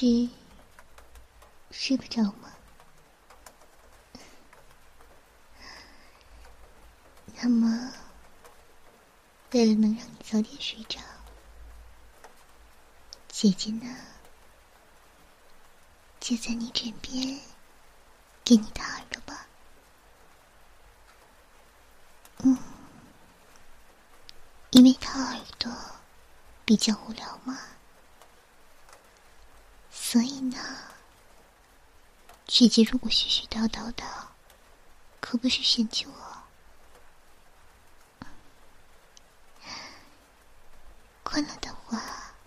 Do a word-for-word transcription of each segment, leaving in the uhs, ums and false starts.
是睡不着吗？那么为了能让你早点睡着，姐姐呢就在你枕边给你打耳朵吧。嗯，因为掏耳朵比较无聊嘛，所以呢姐姐如果絮絮叨叨的，可不是嫌弃我。困了的话，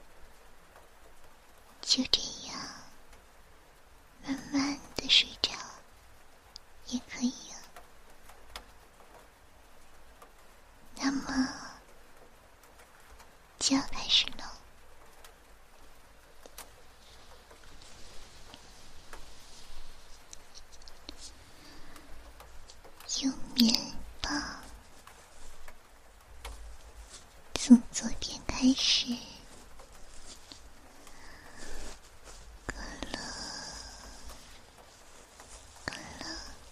就这样慢慢的睡着也可以啊。那么就要开始了。用棉棒从左边开始，咯咯咯咯，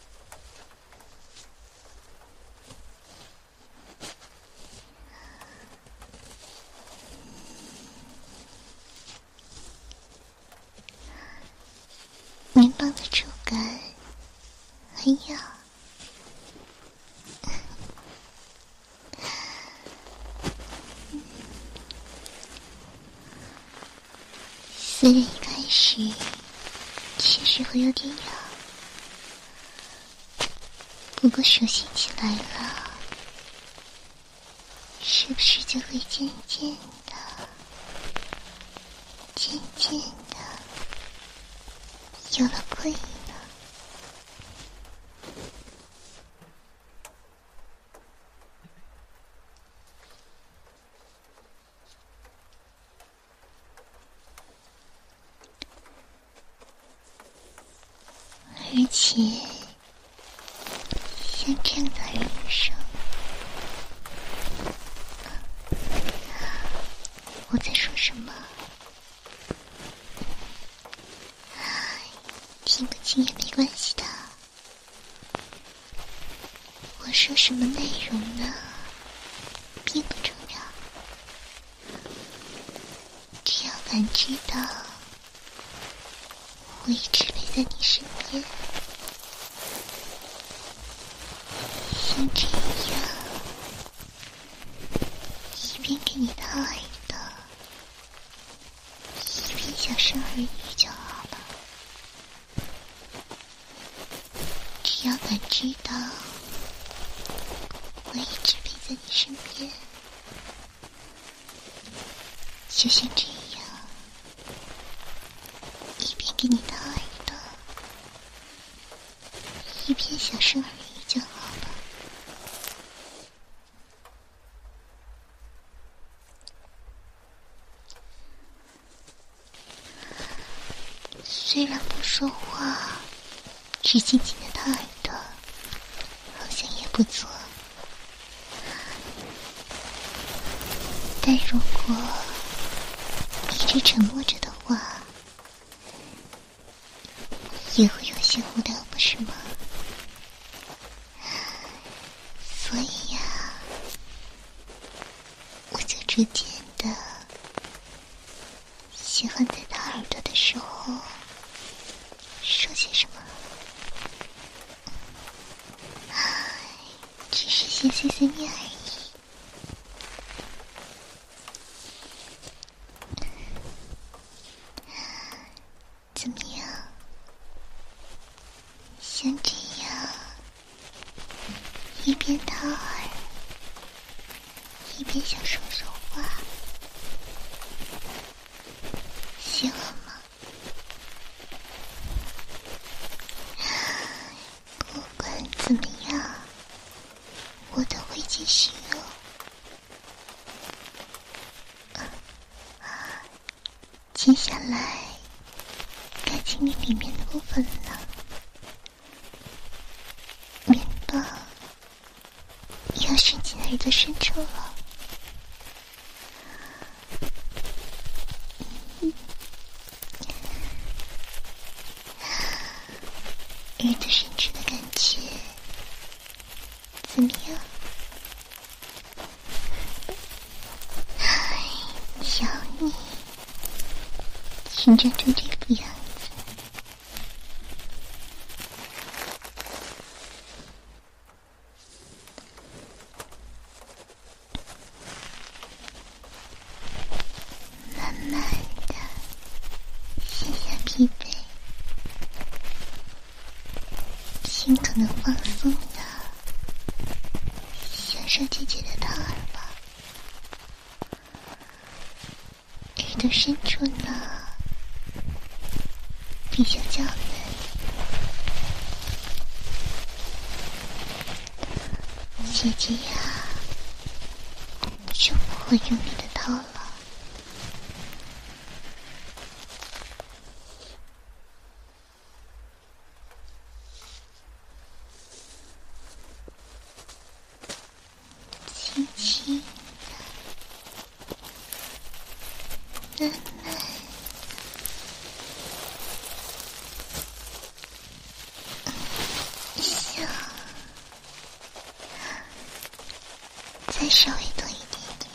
棉棒的触感很痒。虽然一开始确实会有点痒，不过熟悉起来了，是不是就会渐渐的、渐渐的有了困意呢？而且像这样的耳语声，我在说什么？听不清也没关系的。我说什么内容呢，并不重要，只要感知到我一直陪在你身边，像这样一边给你掏耳朵，一边小声耳语就好了。只要感知到我一直陪在你身边，就像这样一边给你掏耳朵，一边小声耳语就好了。虽然不说话，只轻轻的掏耳朵，好像也不错。但如果一直沉默着的话，也会有些无聊，不是吗？所以呀、啊，我就逐渐的喜欢在他耳朵的时候说些什么，只是些碎碎念而已。怎么样？像这样一边掏耳一边想说说话，喜欢吗？不管怎么样，我都会继续哦。接下来该进入里面的部分了。棉棒要伸进耳朵深处了。 耳朵深处的感觉怎么样？瞧你紧张成这副样子，慢慢的卸下疲惫，尽可能放松的享受姐姐的掏耳吧。耳朵深处呢比较较嫩，姐姐呀就不会用力的掏了。轻轻的，慢慢想再稍微多一点点，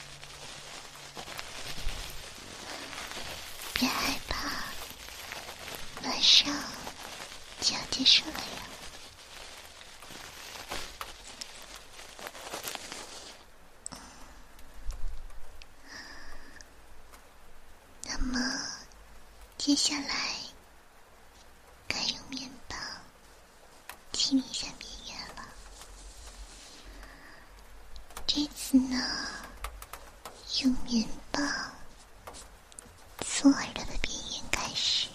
别害怕，马上就要结束了呀。那么接下来该用面棒清理一下边缘了。这次呢，用面棒从耳朵的边缘开始，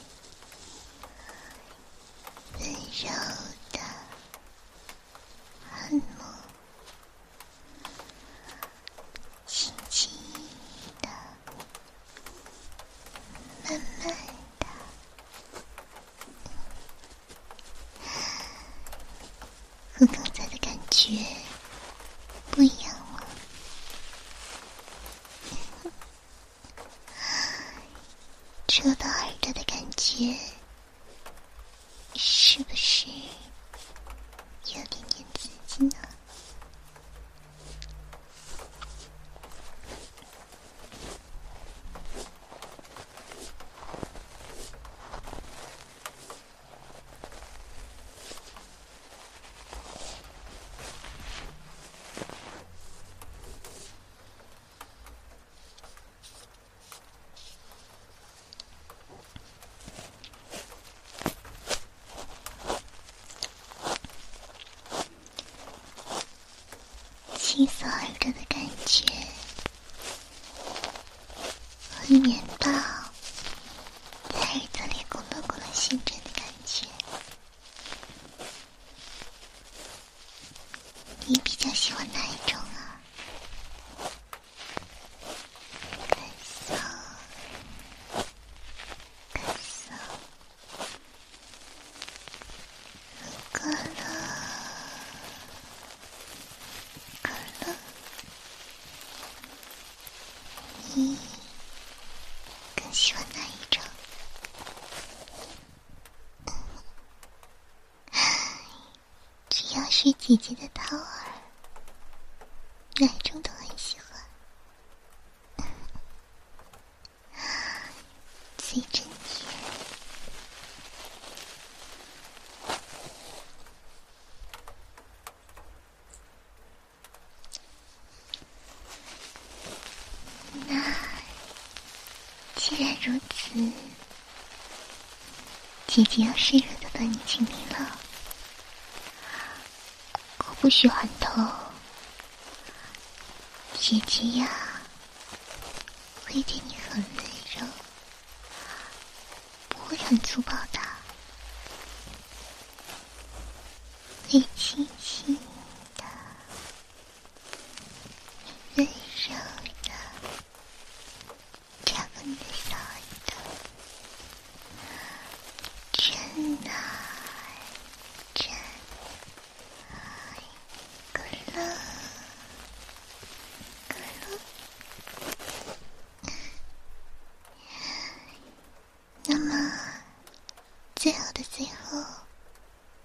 温柔的按摩，轻轻的，慢慢的，和刚才的感觉不一样吗？戳到耳朵的感觉是不是有点点刺激呢？清扫耳朵的感觉和面包在耳朵里咕噜咕噜旋转的感觉，你比较喜欢哪一种啊？感受，感受，咕噜咕噜，你更喜欢哪一种？只要是姐姐的掏耳，哪种都很喜欢，最真甜。那既然如此，姐姐要示弱的帮你清理了。我不许喊痛，姐姐呀会对你很温柔，不会很粗暴的，会轻轻的，温柔的插过你的小耳朵，真的真咕噜咕噜。那么最后的最后，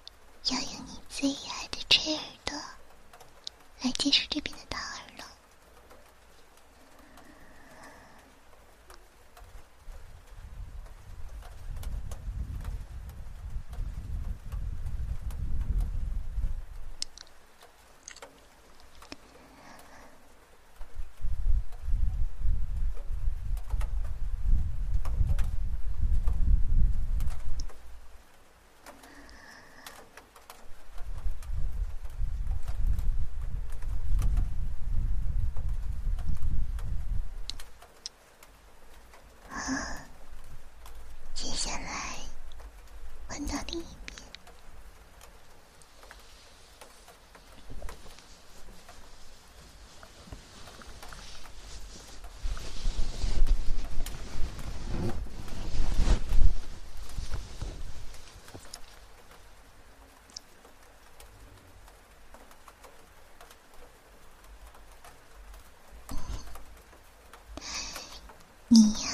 你呀，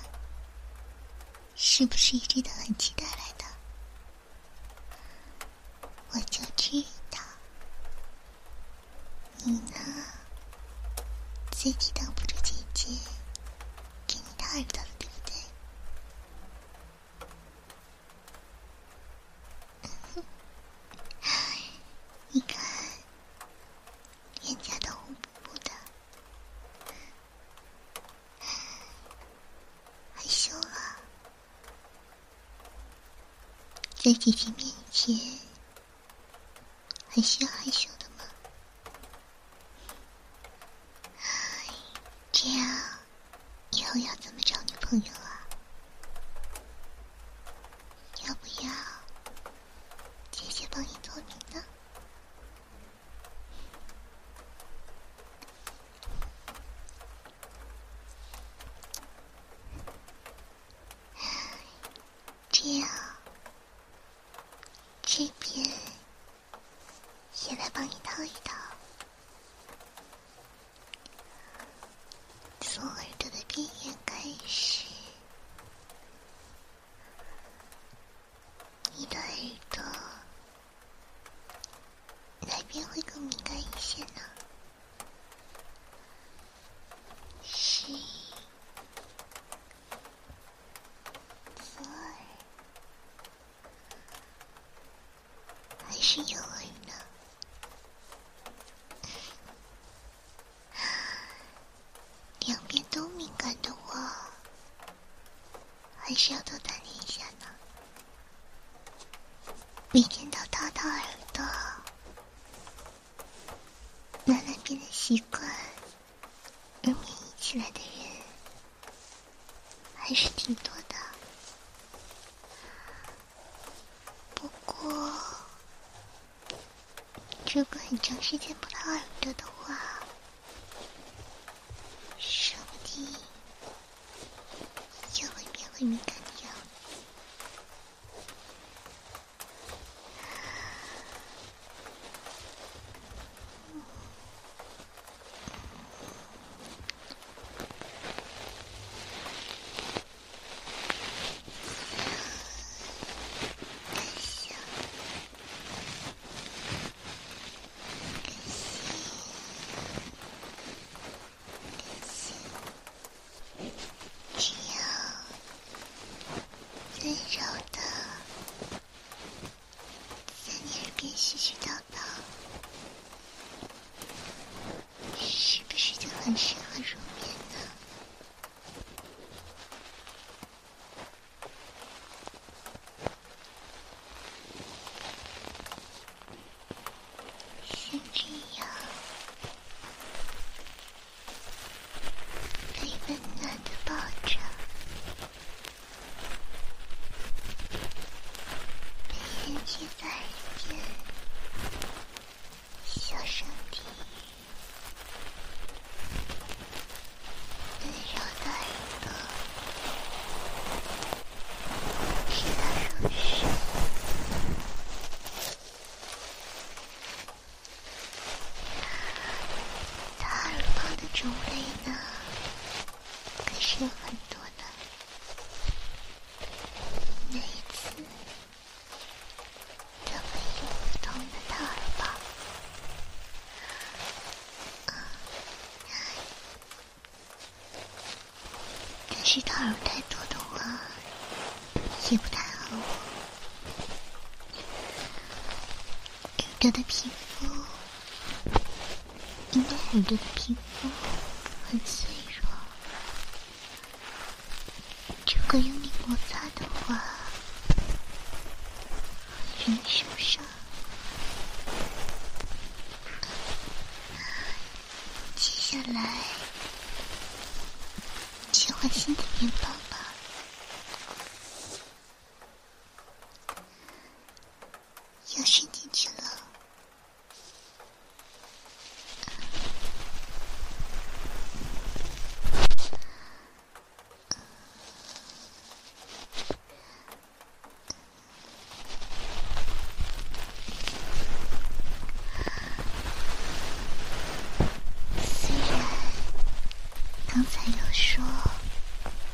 是不是一直都很期待来的？我就知道，你呢，最抵挡不住姐姐给你的耳朵了，对不对？你看，脸颊都红扑扑的，害羞了。在姐姐面前，还需要害羞的吗？这样，以后要怎么找女朋友啊？要不要姐姐帮你做名呢？这样，这边也来帮你套一套。从耳朵的边缘开始，你的耳朵哪边会更敏感一些呢？是左耳还是右耳呢？两边都敏感的话，还是要多锻炼一下呢。每天都套套耳朵，慢慢变得习惯，而免疫起来的人还是挺多的。不过，如果很长时间不套耳朵的话，说不定就会变回敏感的样子。温柔的在你耳边絮絮叨叨，是不是就很适合入眠呢？像这样被温暖的抱着，贴在耳边，小声地，温柔的耳朵，直到入睡。它耳旁的种类呢，可是有很多的，每次都会有不同的套耳棒。但是套耳太多的话也不太好。耳朵的皮肤，因为耳朵的皮肤很脆弱，如果用力摩擦的话，容易受伤。接下来去换新的面包吧。要伸进去了。虽然刚才有说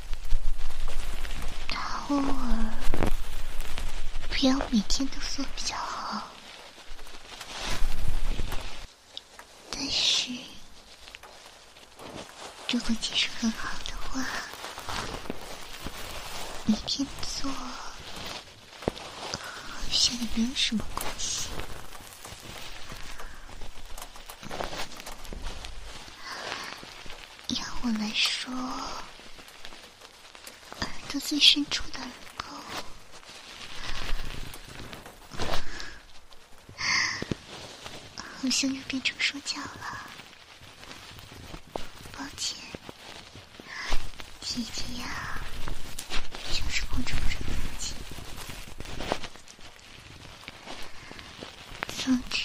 偶尔不要每天都做比较好。但是如果技术很好的话，每天做好像也没有什么关系。要我来说，耳朵最深处的耳沟，好像又变成说教了。抱歉，姐姐呀，就是控制不住自己。总之，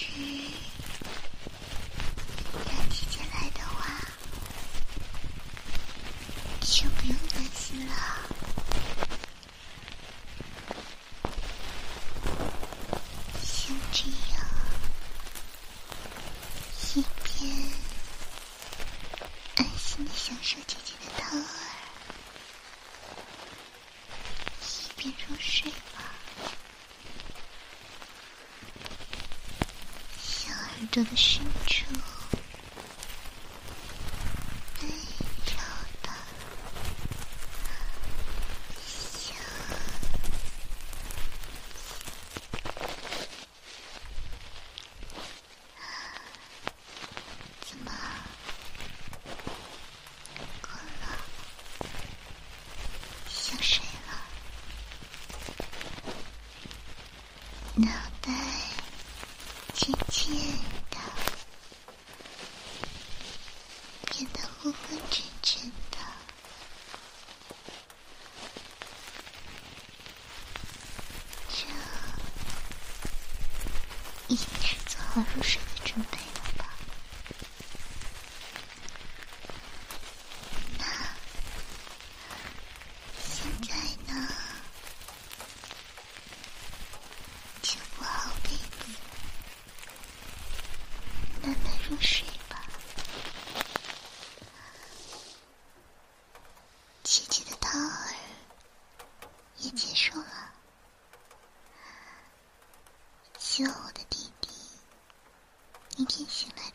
让姐姐来的话，就不用担心了。像这样，一边安心的享受姐姐的疼儿，一边入睡吧。小耳朵的深处，温柔的像怎么困了？想睡了？脑袋渐渐的变得昏昏沉沉的，这已经是做好入睡的准备了吧？那现在呢，就铺好被子，慢慢入睡吧。姐姐的掏耳也结束了，希望我的弟弟明天醒来